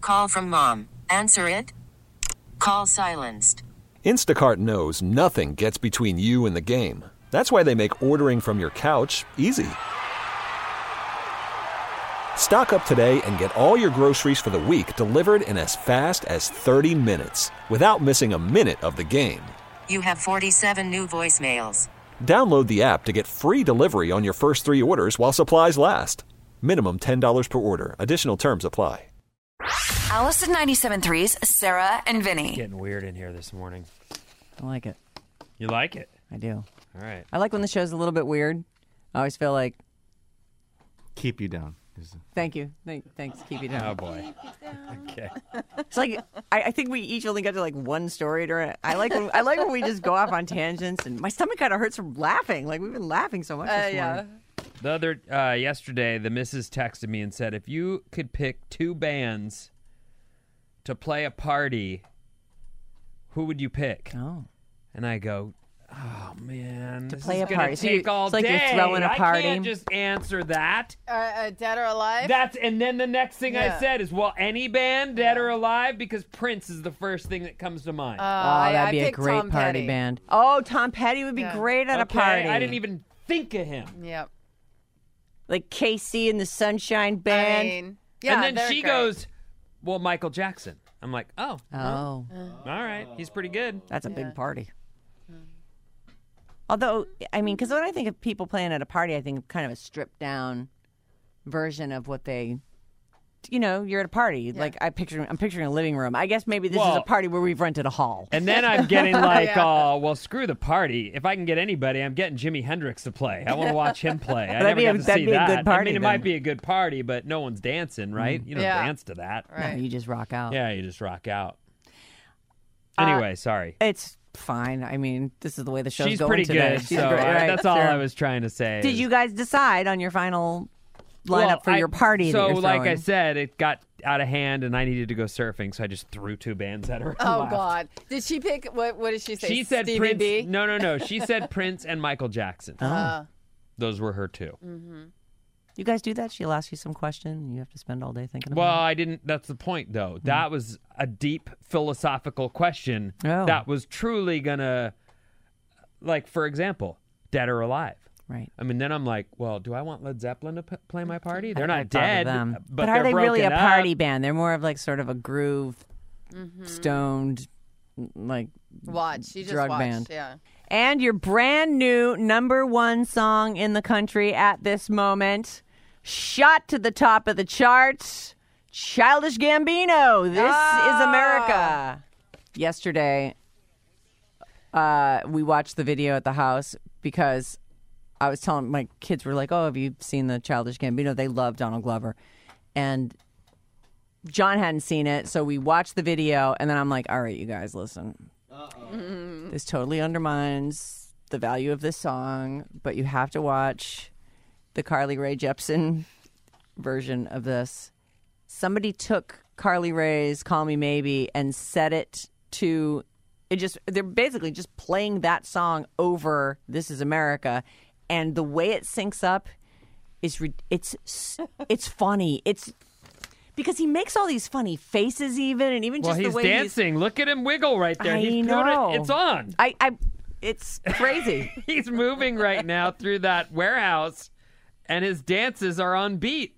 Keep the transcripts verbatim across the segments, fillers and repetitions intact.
Call from mom. Answer it. Call silenced. Instacart knows nothing gets between you and the game. That's why they make ordering from your couch easy. Stock up today and get all your groceries for the week delivered in as fast as thirty minutes without missing a minute of the game. You have forty-seven new voicemails. Download the app to get free delivery on your first three orders while supplies last. Minimum ten dollars per order. Additional terms apply. Allison ninety-seven point three's Sarah and Vinny. Getting weird in here this morning. I like it. You like it? I do. All right. I like when the show's a little bit weird. I always feel like... Keep you down. Thank you. Thank, thanks. Keep you down. Oh, boy. Okay. It's like, I, I think we each only got to like one story during it. I like when, I like when we just go off on tangents, and my stomach kind of hurts from laughing. Like, we've been laughing so much Uh, this yeah. morning. The other, uh, yesterday, the missus texted me and said, if you could pick two bands to play a party, who would you pick? Oh. And I go, oh, man. To this play is a gonna party. So take you- all it's like you're day. throwing a party? I can't just answer that. Uh, uh, dead or alive? That's and then the next thing Yeah. I said is, well, any band, dead or alive, because Prince is the first thing that comes to mind. Uh, Oh, I- that'd I be a picked great Tom party Petty. band. Oh, Tom Petty would be Yeah. great at okay, a party. I didn't even think of him. Yep. Like K C and the Sunshine Band. I mean, yeah, and then they're she great. goes, well, Michael Jackson. I'm like, oh, oh, all right, he's pretty good. that's a Yeah. big party. Although, I mean, because when I think of people playing at a party, I think of kind of a stripped down version of what they, you know, you're at a party. Like I picture, I'm picturing a living room. I guess maybe this is Well- a party where we've rented a hall. And then I'm getting like, Yeah. oh, well, screw the party. If I can get anybody, I'm getting Jimi Hendrix to play. I want to watch him play. I That'd never be a- got to that'd see be a that. good I party mean, it then. might be a good party, but no one's dancing, right? You don't Yeah. dance to that. No, Right. you just rock out. Yeah, you just rock out. Uh, Anyway, sorry. It's fine. I mean, this is the way the show's She's going pretty today. good, She's so great, uh, right? that's all Sure. I was trying to say. Did you guys decide on your final lineup Well, for I- your party? So, that you're like I throwing? said, it got out of hand, and I needed to go surfing, so I just threw two bands at her. and Oh laughed. God! Did she pick what? What did she say? She said Stevie Prince. B? No, no, no. She said Prince and Michael Jackson. Uh, Those were her two. You guys do that? She'll ask you some question, and you have to spend all day thinking about Well, it. I didn't. That's the point, though. That was a deep philosophical question Oh. that was truly gonna, like, for example, dead or alive. Right. I mean, then I'm like, well, do I want Led Zeppelin to p- play my party? They're I not thought of dead, them. but, But, are they're they really a broken party up. band? They're more of like sort of a groove, Mm-hmm. stoned, like. watch. She just Drug watched. band. Yeah. And your brand new number one song in the country at this moment, shot to the top of the charts, Childish Gambino. This Ah. is America. Yesterday, uh, we watched the video at the house because I was telling my kids were like, "Oh, have you seen the Childish Gambino?" They love Donald Glover, and John hadn't seen it, so we watched the video, and then I'm like, "All right, you guys, listen. This totally undermines the value of this song, but you have to watch the Carly Rae Jepsen version of this." Somebody took Carly Rae's "Call Me Maybe" and set it to it. Just they're basically just playing that song over "This Is America," and the way it syncs up is re- it's it's funny. It's because he makes all these funny faces, even and even Well, just he's the way dancing. Look at him wiggle right there. I he's know. doing it. It's on. I, I, it's crazy. He's moving right now through that warehouse, and his dances are on beat.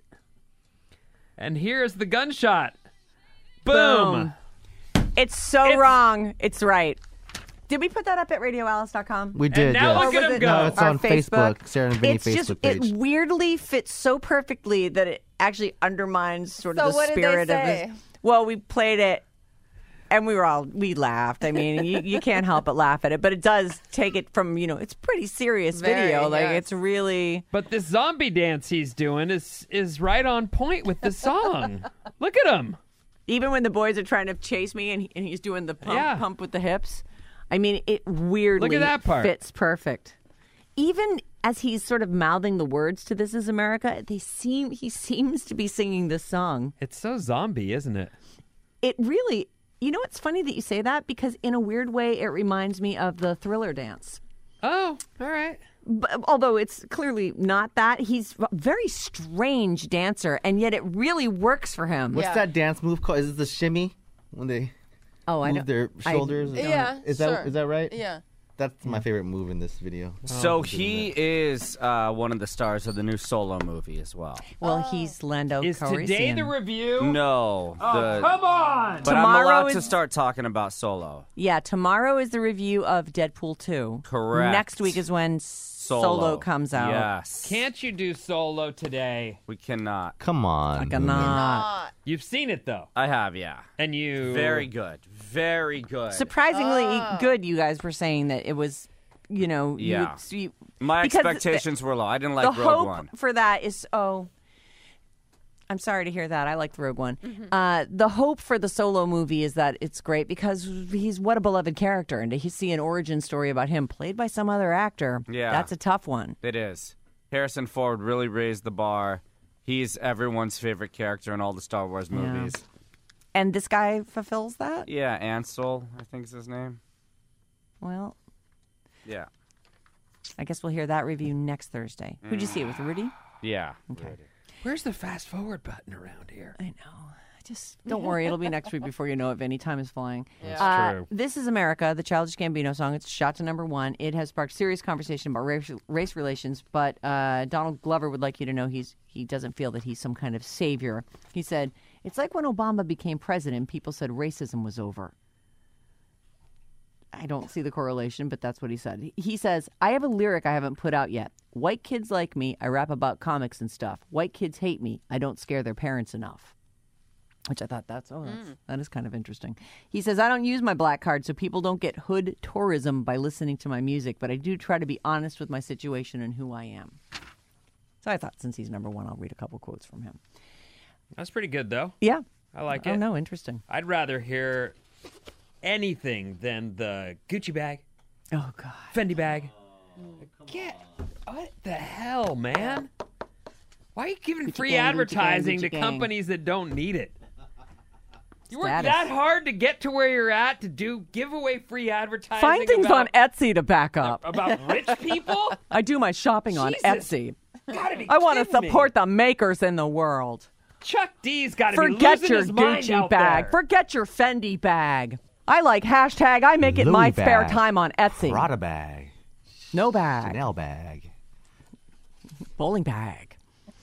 And here's the gunshot. Boom. Boom. It's so It's- wrong. It's right. Did we put that up at radio alice dot com? We did. now yes. look at Or was him it go. No, it's our on Facebook, Sarah and Vinny it's Facebook just, page. It weirdly fits so perfectly that it actually undermines sort of So the what did they spirit say? of this. Well, we played it, and we were all we laughed. I mean, you, you can't help but laugh at it, but it does take it from you know it's pretty serious Very, video. Like yes. it's really. But this zombie dance he's doing is is right on point with the song. Look at him. Even when the boys are trying to chase me and, he, and he's doing the pump, Yeah. pump with the hips, I mean, it weirdly Look at that part. fits perfect. Even as he's sort of mouthing the words to "This Is America," they seem he seems to be singing this song. It's so zombie, isn't it? It really, you know, it's funny that you say that because in a weird way, it reminds me of the Thriller dance. Oh, all right. b- although it's clearly not that, he's a very strange dancer, and yet it really works for him. What's Yeah. that dance move called? Is it the shimmy when they Oh, I move know. their I shoulders? Yeah, Is sure. that is that right? Yeah. That's my favorite move in this video. So he is uh, one of the stars of the new Solo movie as well. Well, he's Lando Is Calrissian. today the review? No. the, Come on! but I'm Tomorrow allowed to is- start talking about Solo. Yeah, tomorrow is the review of Deadpool two. Correct. Next week is when Solo, comes out. Yes. Can't you do Solo today? We cannot. Come on. I cannot. Not. You've seen it though, I have, yeah. and you Very good. Very good. Surprisingly Oh. good, you guys were saying that it was, you know, you Yeah. would- you- My because the- expectations were low. I didn't like the Rogue hope One. for that is, oh, I'm sorry to hear that. I liked Rogue One. Uh, the hope for the Solo movie is that it's great because he's what a beloved character, and to see an origin story about him played by some other actor, Yeah. that's a tough one. It is. Harrison Ford really raised the bar. He's everyone's favorite character in all the Star Wars movies. And this guy fulfills that? Yeah, Ansel, I think is his name. Well, Yeah. I guess we'll hear that review next Thursday. Who'd you see it with, Rudy? Yeah. Okay. Where's the fast forward button around here? I know. Just don't worry. It'll be next week before you know it. Vinny, time is flying. That's Uh, true. This is America, the Childish Gambino song. It's shot to number one. It has sparked serious conversation about race, race relations, but uh, Donald Glover would like you to know he's he doesn't feel that he's some kind of savior. He said, it's like when Obama became president, people said racism was over. I don't see the correlation, but that's what he said. He says, I have a lyric I haven't put out yet. White kids like me. I rap about comics and stuff. White kids hate me. I don't scare their parents enough. Which I thought that's, oh, that's, that is kind of interesting. He says, I don't use my black card so people don't get hood tourism by listening to my music, but I do try to be honest with my situation and who I am. So I thought since he's number one, I'll read a couple quotes from him. That's pretty good though. Yeah. I like Oh, it. no, interesting. I'd rather hear anything than the Gucci bag, Oh, God. Fendi bag. Get what the hell, man? Why are you giving Gucci free gang, Gucci gang, advertising Gucci to gang. companies that don't need it? You work Status. that hard to get to where you're at to do give away free advertising. Find things about, on Etsy to back up. about rich people. I do my shopping on Jesus. Etsy. Gotta be I want to kidding me. support the makers in the world. Chuck D's got to be Forget losing your his mind Gucci out bag. there. Forget your Fendi bag. I like hashtag I make it Louis my spare bag. time on Etsy. Prada bag. No bag. Chanel bag. Bowling bag.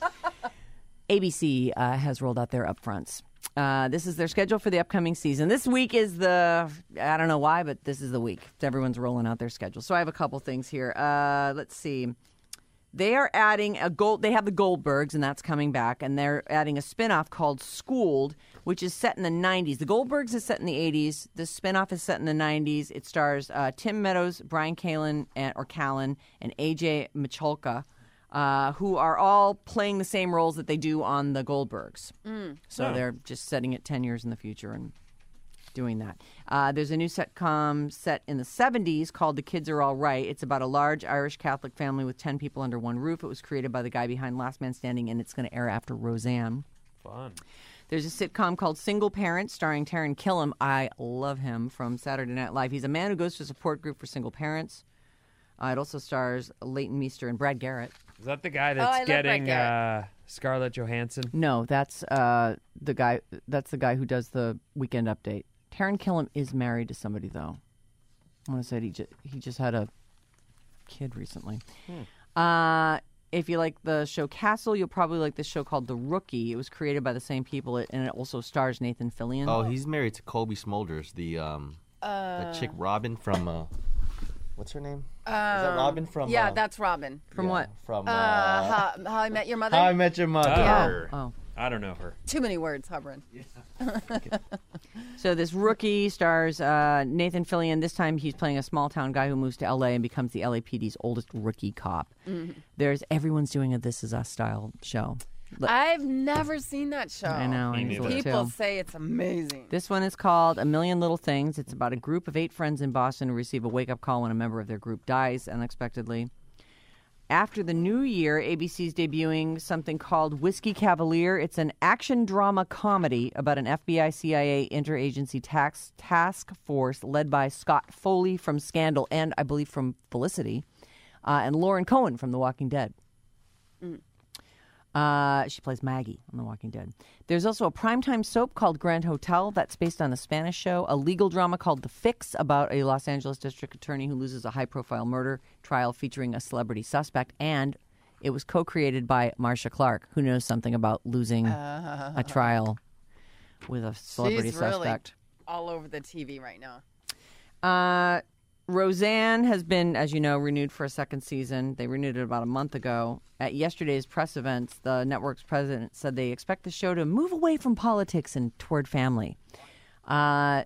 A B C uh, has rolled out their upfronts. Uh, this is their schedule for the upcoming season. This week is the, I don't know why, but this is the week. Everyone's rolling out their schedule. So I have a couple things here. Uh, let's see. They are adding a gold. They have the Goldbergs, and that's coming back. And they're adding a spinoff called Schooled, which is set in the nineties. The Goldbergs is set in the eighties. The spinoff is set in the nineties. It stars uh, Tim Meadows, Brian Callen, and, or Callen, and A J Michalka, uh, who are all playing the same roles that they do on the Goldbergs. So they're just setting it ten years in the future and doing that. Uh, there's a new sitcom set in the seventies called The Kids Are All Right. It's about a large Irish Catholic family with ten people under one roof. It was created by the guy behind Last Man Standing, and it's going to air after Roseanne. Fun. There's a sitcom called Single Parents starring Taron Killam. I love him from Saturday Night Live. He's a man who goes to a support group for single parents. Uh, it also stars Leighton Meester and Brad Garrett. Is that the guy I that's love Brett getting Garrett. uh, Scarlett Johansson? No, that's uh, the guy. That's the guy who does the Weekend Update. Taron Killam is married to somebody, though. I want to say he just, he just had a kid recently. Uh, if you like the show Castle, you'll probably like this show called The Rookie. It was created by the same people, and it also stars Nathan Fillion. Oh, he's married to Kobe Smulders, the um, that chick Robin from uh, what's her name? Is that Robin from? Yeah, uh, that's Robin. From yeah, what? From uh, Uh, how, how I Met Your Mother? How I Met Your Mother. Yeah. Oh. I don't know her. Too many words, Hubrin. So this Rookie stars uh, Nathan Fillion. This time he's playing a small town guy who moves to L A and becomes the L A P D's oldest rookie cop. There's everyone's doing a This Is Us style show. Look, I've never seen that show. I know. I Me need to neither. look, People too. say it's amazing. This one is called A Million Little Things. It's about a group of eight friends in Boston who receive a wake-up call when a member of their group dies unexpectedly. After the new year, A B C's debuting something called Whiskey Cavalier. It's an action drama comedy about an F B I C I A interagency tax task force led by Scott Foley from Scandal and, I believe, from Felicity. uh, and Lauren Cohen from The Walking Dead. Mm. Uh, she plays Maggie on The Walking Dead. There's also a primetime soap called Grand Hotel that's based on a Spanish show, a legal drama called The Fix about a Los Angeles district attorney who loses a high-profile murder trial featuring a celebrity suspect, and it was co-created by Marcia Clark, who knows something about losing uh, a trial with a celebrity she's suspect. Really all over the T V right now. Uh, Roseanne has been, as you know, renewed for a second season. They renewed it about a month ago. At yesterday's press events, the network's president said they expect the show to move away from politics and toward family. Uh,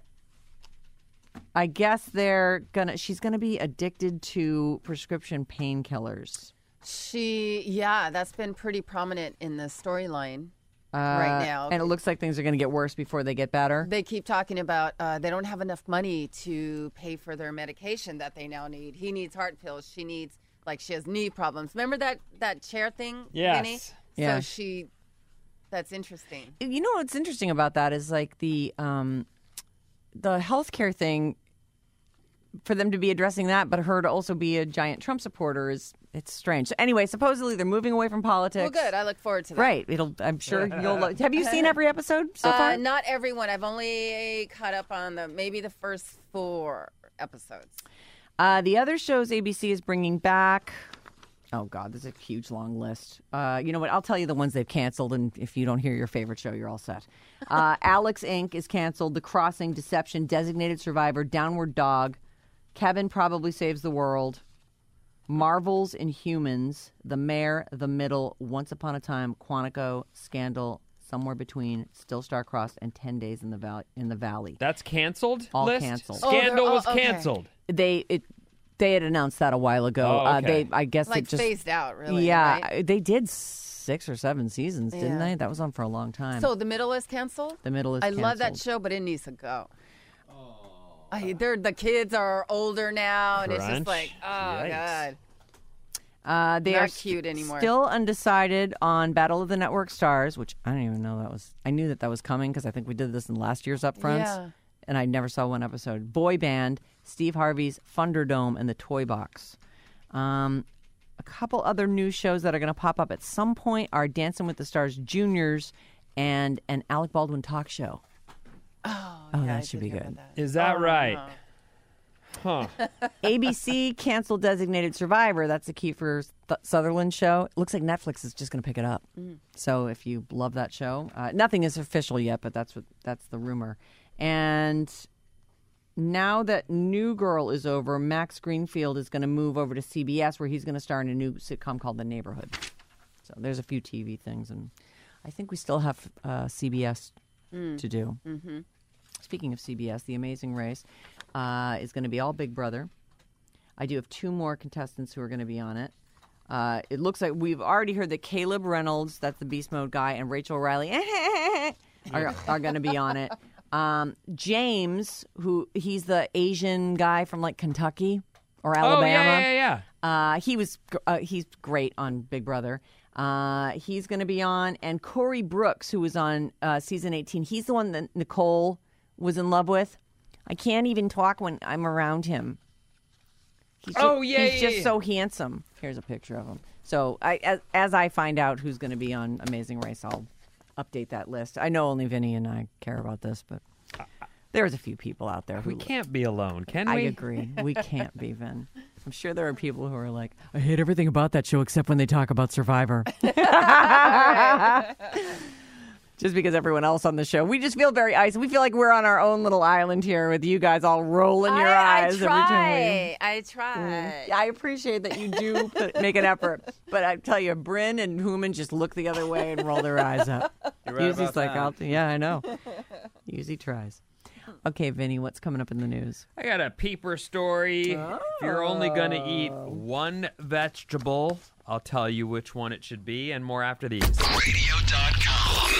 I guess they're gonna. She's gonna be addicted to prescription painkillers. She, yeah, that's been pretty prominent in the storyline Uh, right now. And it looks like things are going to get worse before they get better. They keep talking about uh, they don't have enough money to pay for their medication that they now need. He needs heart pills. She needs, like, she has knee problems. Remember that, that chair thing, Yes. Vinny? Yeah. So she, that's interesting. You know what's interesting about that is like the um, the healthcare thing. For them to be addressing that, but her to also be a giant Trump supporter is it's strange. So anyway, supposedly they're moving away from politics. Well, good. I look forward to that. Right. It'll. I'm sure you'll. lo- Have you seen every episode so Uh, far? not everyone. I've only caught up on the maybe the first four episodes. Uh, the other shows A B C is bringing back. Oh God, there's a huge long list. Uh, you know what? I'll tell you the ones they've canceled, and if you don't hear your favorite show, you're all set. Uh, Alex Incorporated is canceled. The Crossing, Deception, Designated Survivor, Downward Dog, Kevin Probably Saves the World, Marvel's Inhumans, The Mayor, The Middle, Once Upon a Time, Quantico, Scandal, Somewhere Between, Still Star-Crossed, and ten days in the Valley. In the Valley. That's canceled. All list? canceled. Oh, they're Scandal all- was okay. canceled. They it they had announced that a while ago. Oh, uh, okay. they I guess Like it just phased out, really. yeah right? they did six or seven seasons, didn't Yeah. they? That was on for a long time. So the middle is canceled. the middle is I love that canceled. show, but it needs to go. I, they're the kids are older now, and it's Crunch. just like, oh Yikes. god. Uh, they Not are cute anymore. Still undecided on Battle of the Network Stars, which I don't even know that was. I knew that that was coming because I think we did this in last year's upfronts, Yeah. and I never saw one episode. Boy Band, Steve Harvey's Thunderdome, and the Toy Box. Um, a couple other new shows that are going to pop up at some point are Dancing with the Stars Juniors and an Alec Baldwin talk show. Oh, Oh, yeah, that I should did be hear good. about that. Is that Oh, right? no. Huh. A B C canceled Designated Survivor. That's the Kiefer Th- Sutherland show. It looks like Netflix is just going to pick it up. So if you love that show, uh, nothing is official yet, but that's what that's the rumor. And now that New Girl is over, Max Greenfield is going to move over to C B S, where he's going to star in a new sitcom called The Neighborhood. So there's a few T V things, and I think we still have uh, C B S to do. Mm-hmm. Speaking of C B S, The Amazing Race uh, is going to be all Big Brother. I do have two more contestants who are going to be on it. Uh, it looks like we've already heard that Caleb Reynolds, that's the Beast Mode guy, and Rachel Riley are, are going to be on it. Um, James, who he's the Asian guy from like Kentucky or Alabama. Oh yeah, yeah, yeah. Uh, he was gr- uh, he's great on Big Brother. Uh, he's going to be on, and Corey Brooks, who was on uh, season eighteen. He's the one that Nicole was in love with. I can't even talk when I'm around him. He's ju- Oh, yeah, he's yeah, just yeah. so handsome. Here's a picture of him. So I, as, as I find out who's going to be on Amazing Race, I'll update that list. I know only Vinny and I care about this, but there's a few people out there who We can't be alone, can we? I agree. We can't be, Vin. I'm sure there are people who are like, I hate everything about that show except when they talk about Survivor. Just because everyone else on the show, we just feel very isolated. We feel like we're on our own little island here with you guys all rolling your I, eyes I every time. try. I try. I appreciate that you do put, make an effort, but I tell you, Bryn and Human just look the other way and roll their eyes up. You're right Yuzi's about like, that. I'll, yeah, I know. Yuzi tries. Okay, Vinny, what's coming up in the news? I got a peeper story. If you're only going to eat one vegetable, I'll tell you which one it should be, and more after these. radio dot com.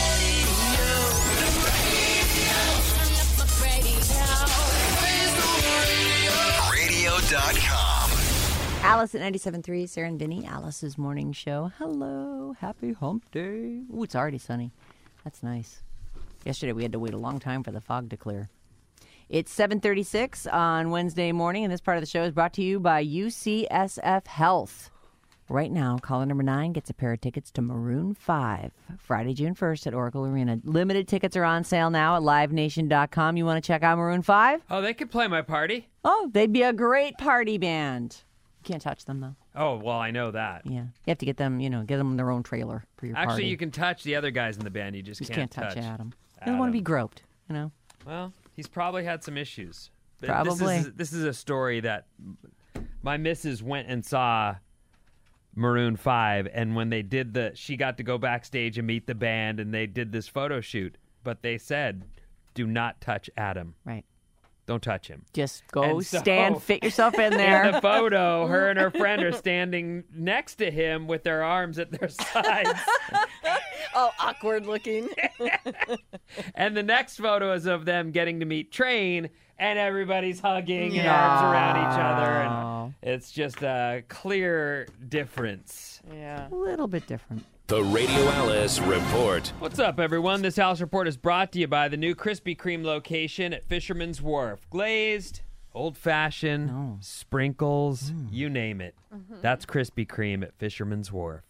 radio dot com. Alice at ninety-seven point three, Sarah and Vinny, Alice's morning show. Hello, happy hump day. Ooh, it's already sunny. That's nice. Yesterday we had to wait a long time for the fog to clear. It's seven thirty-six on Wednesday morning, and this part of the show is brought to you by U C S F Health. Right now, caller number nine gets a pair of tickets to Maroon five, Friday, June first at Oracle Arena. Limited tickets are on sale now at live nation dot com. You want to check out Maroon five? Oh, they could play my party. Oh, they'd be a great party band. You can't touch them, though. Oh, well, I know that. Yeah. You have to get them, you know, get them their own trailer for your Actually, party. you can touch the other guys in the band. You just, You just can't, can't touch Adam. They Adam. don't want to be groped, you know? Well, he's probably had some issues. But Probably. This is, this is a story that my missus went and saw Maroon five, and when they did the, she got to go backstage and meet the band, and they did this photo shoot. But they said, do not touch Adam. Right. Don't touch him. Just go And so- stand, fit yourself in there. In the photo, her and her friend are standing next to him with their arms at their sides. Oh, awkward looking. And the next photo is of them getting to meet Train, and everybody's hugging and Yeah. arms around each other. And it's just a clear difference. Yeah. A little bit different. The Radio Alice Report. What's up, everyone? This Alice Report is brought to you by the new Krispy Kreme location at Fisherman's Wharf. Glazed, old-fashioned, Oh. sprinkles, Mm. you name it. That's Krispy Kreme at Fisherman's Wharf.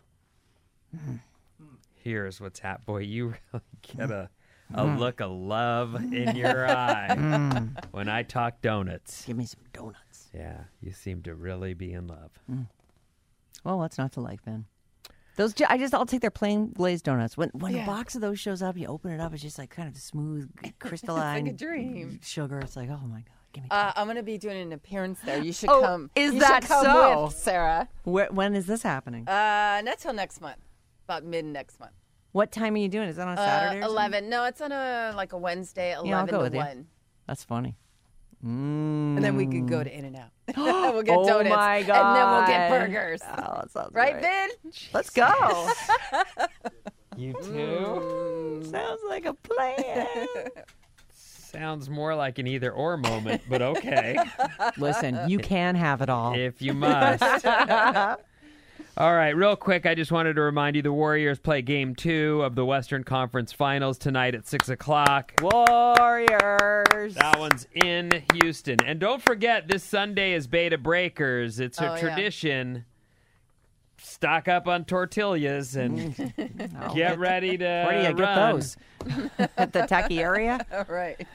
Mm. Here's what's happening. Boy, you really get a, a look of love in your eye when I talk donuts. Give me some donuts. Yeah, you seem to really be in love. Well, what's not to like, Ben? Those, ju- I just, I'll take their plain glazed donuts. When when Yeah. a box of those shows up, you open it up, it's just like kind of smooth, crystalline It's like a dream. sugar. It's like, oh my God, give me. Uh, I'm going to be doing an appearance there. You should Oh, come. is you that should come so? with, Sarah? Where, when is this happening? Uh, not till next month. About mid next month. What time are you doing? Is that on a Saturday? Uh, or something? eleven. No, it's on a like a Wednesday, eleven Yeah, I'll go to with you. one. That's funny. Mm. And then we could go to In-N-Out. We'll get Oh donuts. my And then we'll get God. burgers. Oh, that sounds Right, great. Ben? Let's go. You too? Sounds like a plan. Sounds more like an either or moment, but okay. Listen, you can have it all. If you must. All right, real quick, I just wanted to remind you the Warriors play game two of the Western Conference Finals tonight at six o'clock. Warriors. That one's in Houston. And don't forget, this Sunday is Beta Breakers. It's a Oh, yeah. tradition. Stock up on tortillas and I'll get ready to Where do you get run. those? At the Taki area? All right.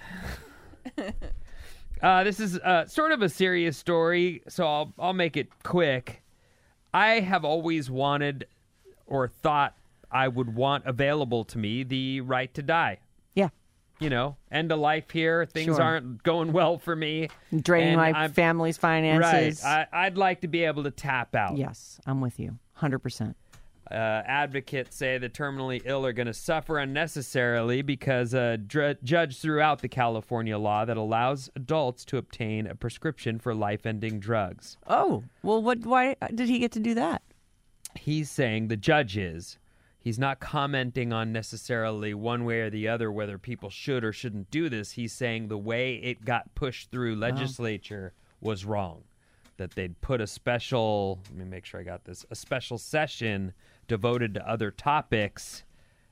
Uh, this is uh, sort of a serious story, so I'll I'll make it quick. I have always wanted or thought I would want available to me the right to die. Yeah. You know, end of life here. Things Sure. aren't going well for me. Draining And my I'm- family's finances. Right. I, I'd like to be able to tap out. Yes, I'm with you. one hundred percent. Uh, advocates say the terminally ill are going to suffer unnecessarily because a dr- judge threw out the California law that allows adults to obtain a prescription for life-ending drugs. Oh, well, what? Why did he get to do that? He's saying, the judge is, he's not commenting on necessarily one way or the other whether people should or shouldn't do this. He's saying the way it got pushed through legislature was wrong. That they'd put a special, let me make sure I got this, a special session devoted to other topics,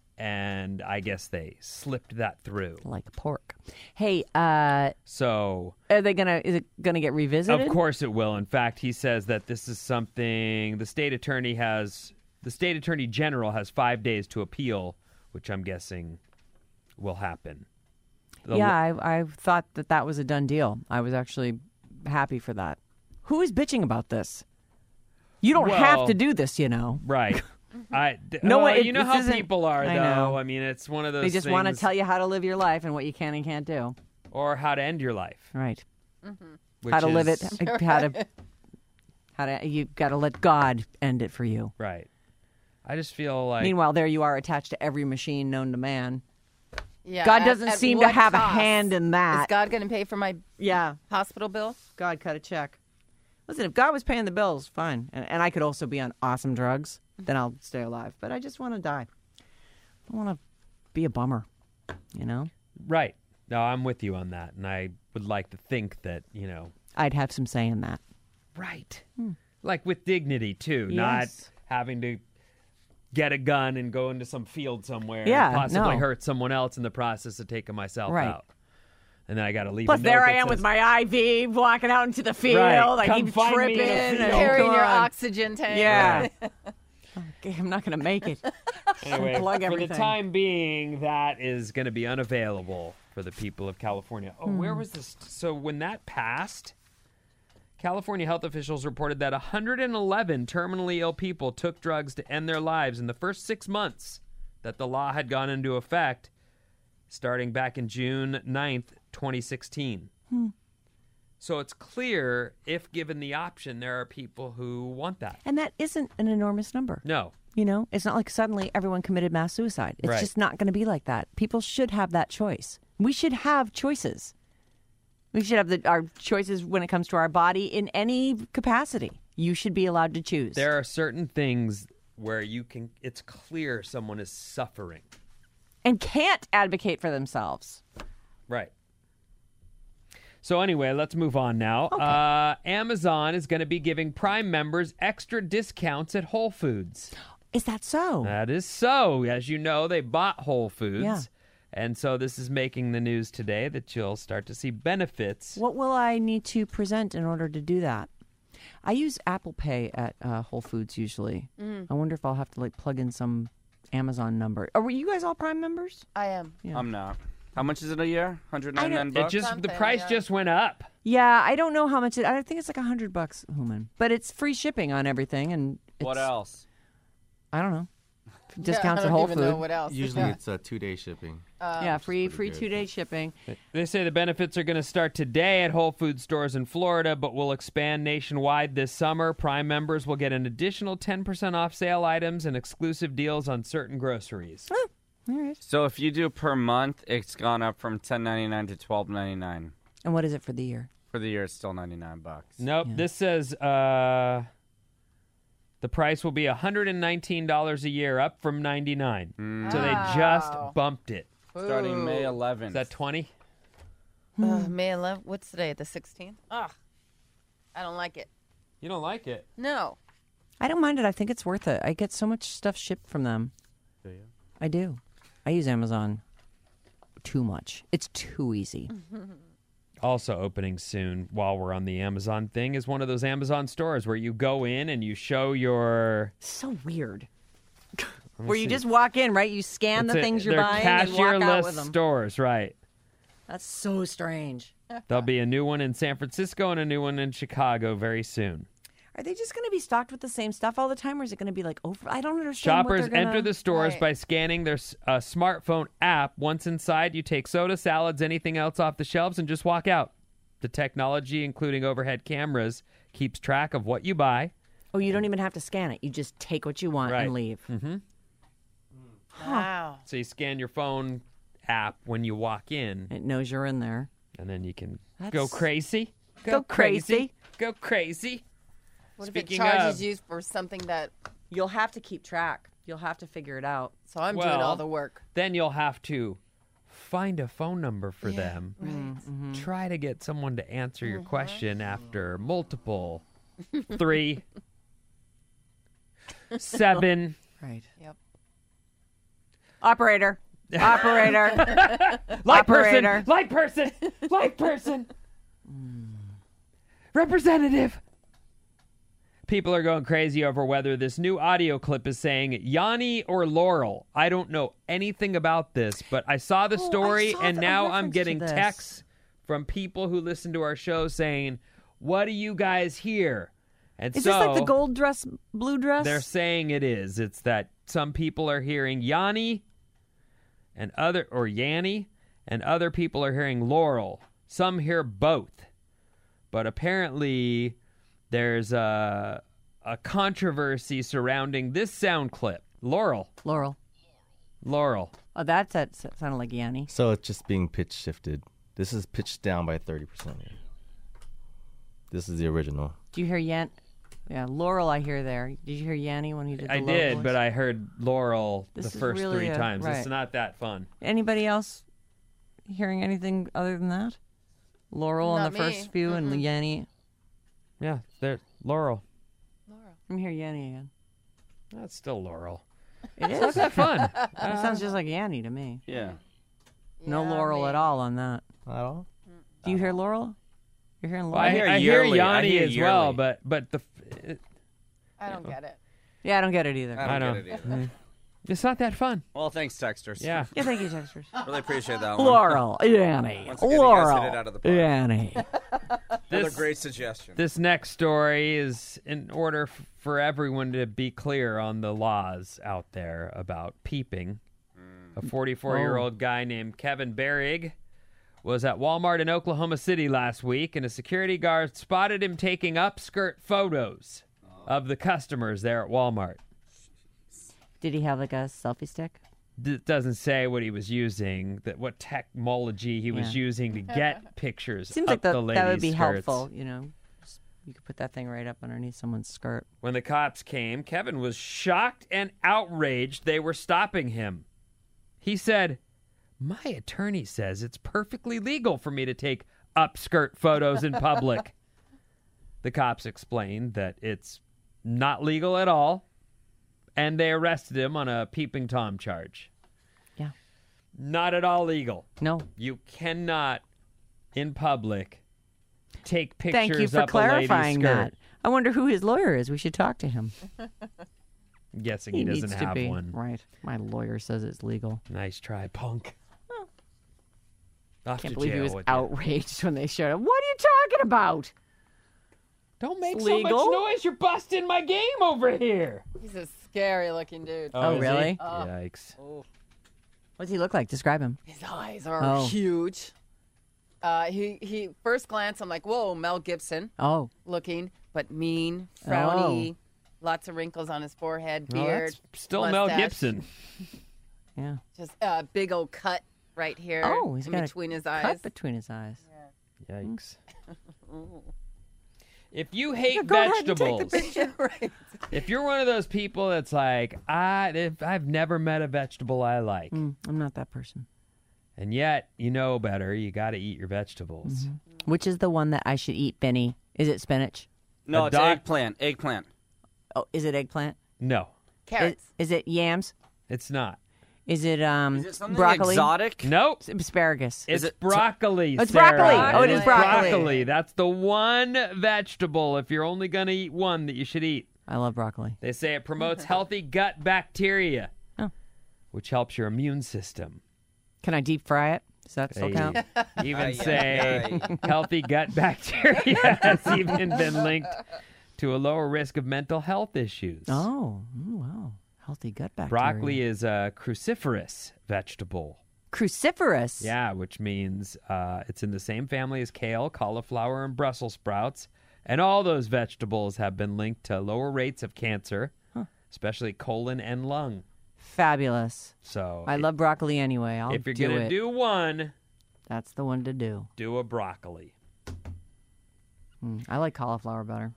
and I guess they slipped that through. Like pork. Hey, uh, So, are they gonna? Is it gonna get revisited? of course it will. In fact, he says that this is something the state attorney has, the state attorney general has five days to appeal, which I'm guessing will happen. The Yeah, I, I thought that that was a done deal. I was actually happy for that. Who is bitching about this? You don't have Well- to do this, you know. Right. I, d- No, well, it- you know this how isn't- people are, I though. know. I mean, it's one of those They just things, want to tell you how to live your life and what you can and can't do. or how to end your life. Right. Which how to live it. is- How to. How to. You got to let God end it for you. Right. I just feel like Meanwhile, there you are attached to every machine known to man. Yeah. God at- doesn't at seem to what have a cost? hand in that. Is God going to pay for my Yeah. hospital bill? God cut a check. Listen, if God was paying the bills, fine. And, and I could also be on awesome drugs, then I'll stay alive. But I just want to die. I want to be a bummer, you know? right. No, I'm with you on that, and I would like to think that you know, I'd have some say in that. right, like with dignity too, Yes. not having to get a gun and go into some field somewhere, Yeah, and possibly no. hurt someone else in the process of taking myself Right. out. And then I got to leave. Plus, a there note I that am with says, my I V, walking out into the field. Right. I Come keep find me in tripping. the and field. Carrying your God. oxygen tank. Yeah. Okay, I'm not going to make it. Anyway, Plug for everything. the time being, that is going to be unavailable for the people of California. Oh, where was this? So when that passed, California health officials reported that one hundred eleven terminally ill people took drugs to end their lives in the first six months that the law had gone into effect, starting back in June ninth, twenty sixteen. Hmm. So it's clear, if given the option, there are people who want that. And that isn't an enormous number. No. You know, it's not like suddenly everyone committed mass suicide. It's Right. just not going to be like that. People should have that choice. We should have choices. We should have the, our choices when it comes to our body in any capacity. You should be allowed to choose. There are certain things where you can, it's clear someone is suffering. And can't advocate for themselves. Right. So anyway, let's move on now. Okay. Uh, Amazon is going to be giving Prime members extra discounts at Whole Foods. Is that so? That is so. As you know, they bought Whole Foods. Yeah. And so this is making the news today that you'll start to see benefits. What will I need to present in order to do that? I use Apple Pay at uh, Whole Foods usually. Mm. I wonder if I'll have to like plug in some Amazon number. Are you guys all Prime members? I am. Yeah. I'm not. How much is it a year? one hundred ninety-nine It bucks? just the Something, price yeah. just went up. Yeah, I don't know how much it. I think it's like a hundred bucks, Human, but it's free shipping on everything, and it's, What else? I don't know. Discounts I at don't Whole even Foods. know what else. Usually Yeah. it's uh, two-day shipping. yeah, free pretty free good. two day shipping. They say the benefits are going to start today at Whole Foods stores in Florida, but will expand nationwide this summer. Prime members will get an additional ten percent off sale items and exclusive deals on certain groceries. All right. So if you do per month, it's gone up from ten ninety-nine to twelve ninety-nine. And what is it for the year? For the year, it's still ninety-nine bucks. Nope. Yeah. This says uh, the price will be one hundred nineteen dollars a year, up from ninety-nine dollars. So they just Wow. bumped it. Starting May Is eleventh. that twenty? Uh, May eleventh. What's today? The sixteenth? Ugh. I don't like it. You don't like it? No. I don't mind it. I think it's worth it. I get so much stuff shipped from them. Do you? I do. I use Amazon too much. It's too easy. Also opening soon, while we're on the Amazon thing, is one of those Amazon stores where you go in and you show your... So weird. Let me Where you see. just walk in, right? You scan It's the a- things you're they're buying and cashier walk out list with them. stores, right. That's so strange. There'll be a new one in San Francisco and a new one in Chicago very soon. Are they just going to be stocked with the same stuff all the time, or is it going to be like over? I don't understand. what Shoppers they're gonna... enter the stores Right. by scanning their s- uh, smartphone app. Once inside, you take soda, salads, anything else off the shelves, and just walk out. The technology, including overhead cameras, keeps track of what you buy. Oh, you don't even have to scan it. You just take what you want Right. and leave. Mm-hmm. Wow. So you scan your phone app when you walk in, It knows you're in there. and then you can go That's- crazy. Go crazy. Go crazy. What if Speaking it charges of- you for something that? You'll have to keep track. You'll have to figure it out. So I'm doing Well, all the work. Then you'll have to find a phone number for Yeah, them. Right. Mm-hmm. Try to get someone to answer your question after multiple three, seven. Right. Yep. Operator. Operator. Light Operator. person, light person, light person. Representative. People are going crazy over whether this new audio clip is saying Yanni or Laurel. I don't know anything about this, but I saw the Oh, I story, saw and the- a now reference I'm to getting this. texts from people who listen to our show saying, "What do you guys hear?" And Is so this like the gold dress, blue dress? they're saying it is. It's that some people are hearing Yanni and other or Yanni and other people are hearing Laurel. Some hear both. But apparently there's a a controversy surrounding this sound clip. Laurel. Laurel. Laurel. Oh, that's that sounded like Yanni. So it's just being pitch shifted. This is pitched down by thirty percent. This is the original. Do you hear Yan? Yeah, Laurel. I hear there. Did you hear Yanni when he did? The I low did, voice? but I heard Laurel This the is first really three a- times. It's right. not that fun. Anybody else hearing anything other than that? Laurel on Not the me. first few and Mm-mm. Yanni. Yeah, there Laurel. Laura. Let me hear Yanni again. That's still Laurel. It It's not is. that fun. It sounds just like Yanni to me. Yeah. No Yeah, Laurel me. at all on that. At all? Do you hear Laurel? You're hearing Well, Laurel? I, hear I hear yearly. I Yanni hear as well, yearly. but but the it, I don't get it. Yeah, I don't get it either. I don't, I get it don't. either. it's not that fun. Well, thanks, texters. Yeah. Yeah, thank you, Texters. Really appreciate that one. Laurel, Yanni, Once again, you guys hit Laurel, it out of the park. Yanni. Another This- great suggestion. This next story is in order f- for everyone to be clear on the laws out there about peeping. A forty-four-year-old guy named Kevin Berrig was at Walmart in Oklahoma City last week, and a security guard spotted him taking upskirt photos of the customers there at Walmart. Did he have like a selfie stick? It doesn't say what he was using, that what technology he was Yeah. using to get pictures Seems up like the, the ladies' that would be skirts. helpful, you know. Just- You could put that thing right up underneath someone's skirt. When the cops came, Kevin was shocked and outraged they were stopping him. He said, "My attorney says it's perfectly legal for me to take upskirt photos in public." The cops explained that it's not legal at all, and they arrested him on a peeping Tom charge. Yeah. Not at all legal. No. You cannot, in public, take pictures Thank you for up a lady's clarifying skirt. that. I wonder who his lawyer is. We should talk to him. I'm guessing he, doesn't needs have to be. one. Right. My lawyer says it's legal. Nice try, punk. Off Can't to believe he jail was with you. outraged when they showed up. What are you talking about? Don't make It's so legal? much noise. You're busting my game over here. He's a scary looking dude. Oh, is he? really? Yikes. What does he look like? Describe him. His eyes are Oh. huge. Uh, he he. First glance, I'm like, whoa, Mel Gibson Oh. looking, but mean, frowny, Oh. lots of wrinkles on his forehead, Well, beard. that's still Mel mustache. Gibson. Yeah. Just a big old cut right here. Oh, he's in got between a his cut eyes. between his eyes. Yikes. If you hate Go ahead and take the vegetables, picture. right. if you're one of those people that's like, I, if I've never met a vegetable I like, Mm, I'm not that person. and yet you know better, you got to eat your vegetables. Which is the one that I should eat, Benny? Is it spinach? No, A it's doc- eggplant. Eggplant. Oh, is it eggplant? No, Is, Carrots. is it yams? it's not. Is it um Is it something broccoli? exotic? Nope. Asparagus. It's it- broccoli. Oh, it's Sarah. broccoli. Oh, it is broccoli. broccoli. That's the one vegetable, if you're only going to eat one, that you should eat. I love broccoli. They say it promotes healthy gut bacteria, Oh. which helps your immune system. Can I deep fry it? Does that still They count? even say healthy gut bacteria has even been linked to a lower risk of mental health issues. Oh, mm, wow. Healthy gut bacteria. Broccoli is a cruciferous vegetable. Cruciferous. Yeah, which means uh, it's in the same family as kale, cauliflower, and Brussels sprouts. And all those vegetables have been linked to lower rates of cancer, especially colon and lung. Fabulous. So I love broccoli anyway. I'll if you're do going to it. do one, That's the one to do. do a broccoli. Mm, I like cauliflower better.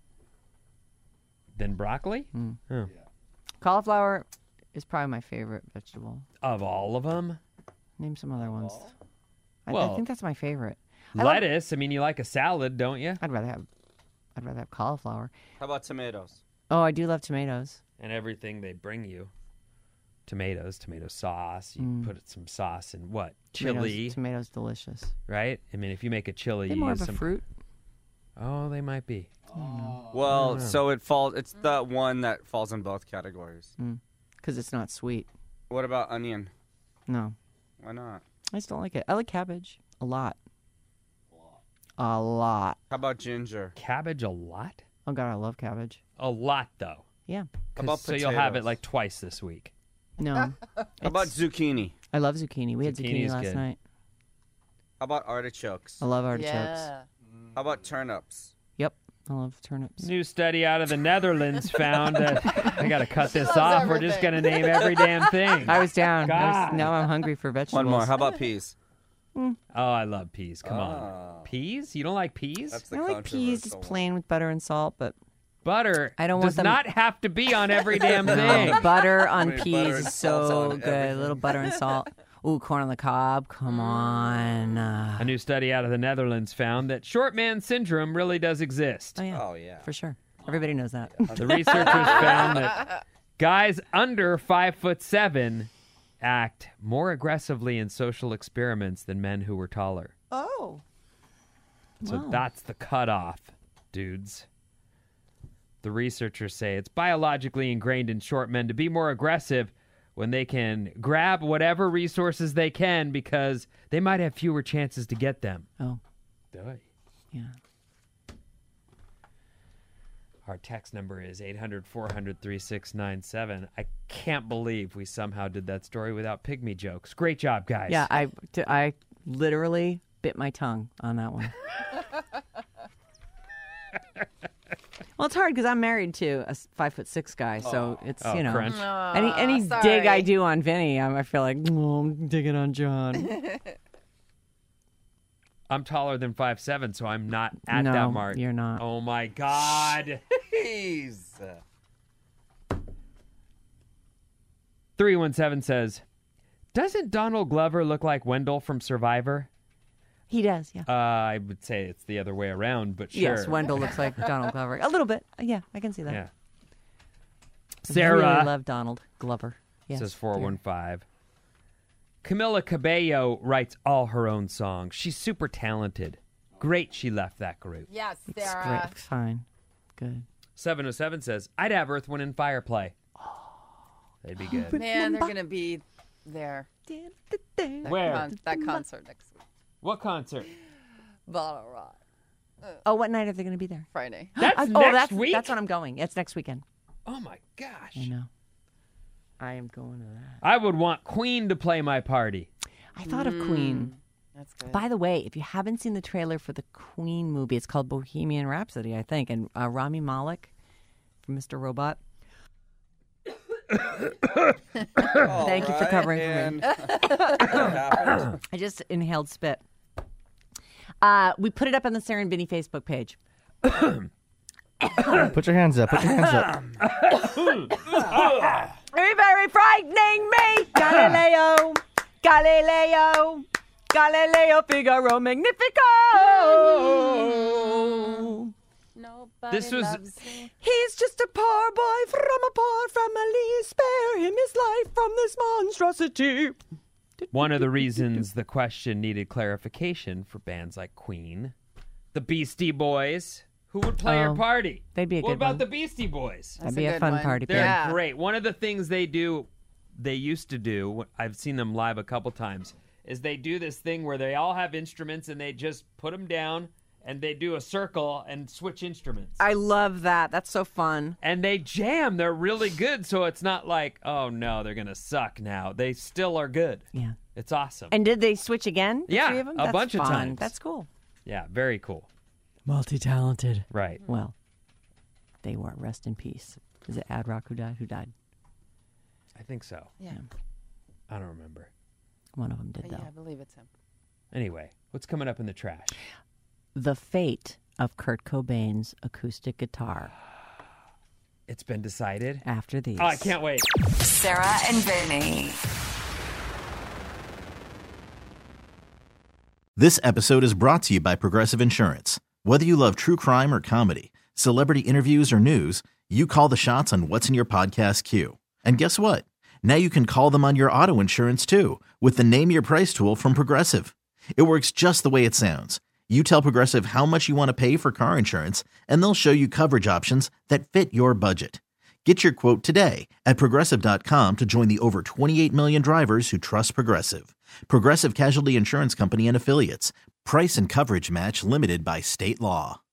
Then broccoli? Mm. Oh. Cauliflower is probably my favorite vegetable. Of all of them? Name some other ones. I, I Well, think that's my favorite. I love- Lettuce. I mean, you like a salad, don't you? I'd rather have. I'd rather have cauliflower. How about tomatoes? Oh, I do love tomatoes. And everything they bring you. Tomatoes, tomato sauce. You Mm. put some sauce in what? Tomatoes, Chili, Tomatoes, delicious. right? I mean, if you make a chili, They're you more use of a some. fruit. Oh, they might be. Well, so it falls. It's the one that falls in both categories. Because it's not sweet. What about onion? No, Why not? I just don't like it. I like cabbage a lot. A lot. How about ginger? Cabbage a lot? Oh God, I love cabbage. A lot, though. Yeah. How about 'Cause- so you'll have it potatoes? like twice this week. No. How about It's- zucchini? I love zucchini. We had zucchini Zucchini's last good. night. How about artichokes? I love artichokes. Yeah. How about turnips? Yep. I love turnips. New study out of the Netherlands found that I got to cut this loves off. We're just everything. going to name every damn thing. I was down. I God. was, now I'm hungry for vegetables. One more. How about peas? Oh, I love peas. Come Ah. on. Peas? You don't like peas? That's the I like peas just controversial plain with butter and salt, but Butter I don't want does them- not have to be on every damn thing. no, butter on Putting peas butter and is salt so on good. everything. A little butter and salt. Ooh, corn on the cob. Come on. Uh, A new study out of the Netherlands found that short man syndrome really does exist. oh yeah, Oh yeah. for sure. Everybody knows that. The researchers found that guys under five foot seven act more aggressively in social experiments than men who were taller. Oh. So Wow. that's the cutoff, dudes. The researchers say it's biologically ingrained in short men to be more aggressive when they can grab whatever resources they can because they might have fewer chances to get them. Oh, Duh. yeah. Our text number is eight hundred, four hundred, thirty-six ninety-seven. I can't believe we somehow did that story without pygmy jokes. Great job, guys. Yeah, I, I literally bit my tongue on that one. Well, it's hard because I'm married to a s- five foot six guy, so it's Oh, you know crunch. any any dig sorry. I do on Vinny, I'm, I feel like oh, I'm digging on John. I'm taller than five seven, so I'm not at No, that mark. you're not. Oh, my God. Jeez. three one seven says, doesn't Donald Glover look like Wendell from Survivor? He does, yeah. Uh, I would say it's the other way around, but sure. Yes, Wendell looks like Donald Glover a little bit. Yeah, I can see that. Yeah. I Sarah really love Donald Glover. Yes, says four one five. Camila Cabello writes all her own songs. She's super talented. Great she left that group. Yes, It's Sarah. great. Fine. Good. seven oh seven says, I'd have Earth, Wind, and Fire play. They'd be good. Man, they're going to be there. That Where? con- that concert next week. What concert? Bottle Rock. Oh, what night are they going to be there? Friday. That's I- next oh, that's, week? That's when I'm going. It's next weekend. Oh, my gosh. I know. I am going to that. I would want Queen to play my party. I thought of Queen. That's good. By the way, if you haven't seen the trailer for the Queen movie, it's called Bohemian Rhapsody, I think, and uh, Rami Malek from Mister Robot. Thank you for covering for me. I just inhaled spit. Uh, we put it up on the Sarah and Vinny Facebook page. Put your hands up. Put your hands up. Very, very frightening me. Galileo, Galileo, Galileo Figaro Magnifico. Nobody This was- loves me. He's just a poor boy from a poor family. Spare him his life from this monstrosity. One of the reasons the question needed clarification for bands like Queen, the Beastie Boys. Who would play your Oh, party? they'd be a What good about one. the Beastie Boys? That'd That's be a a good fun one. party. They're band. Yeah. great. One of the things they do, they used to do, I've seen them live a couple times, is they do this thing where they all have instruments and they just put them down and they do a circle and switch instruments. I love that. That's so fun. And they jam. They're really good. So it's not like, oh no, they're going to suck now. They still are good. Yeah. It's awesome. And did they switch again? The Yeah, three of them? a That's bunch of fun. times. That's cool. Yeah, very cool. Multi-talented. Right. Well, they were. Rest in peace. Is it Ad Rock who died? Who died? I think so. Yeah. I don't remember. One of them did, Yeah, though. I believe it's him. Anyway, what's coming up in the trash? The fate of Kurt Cobain's acoustic guitar It's been decided. after these. Oh, I can't wait. Sarah and Vinny. This episode is brought to you by Progressive Insurance. Whether you love true crime or comedy, celebrity interviews or news, you call the shots on what's in your podcast queue. And guess what? Now you can call them on your auto insurance too with the Name Your Price tool from Progressive. It works just the way it sounds. You tell Progressive how much you want to pay for car insurance, and they'll show you coverage options that fit your budget. Get your quote today at Progressive dot com to join the over twenty-eight million drivers who trust Progressive. Progressive Casualty Insurance Company and Affiliates. Price and coverage match limited by state law.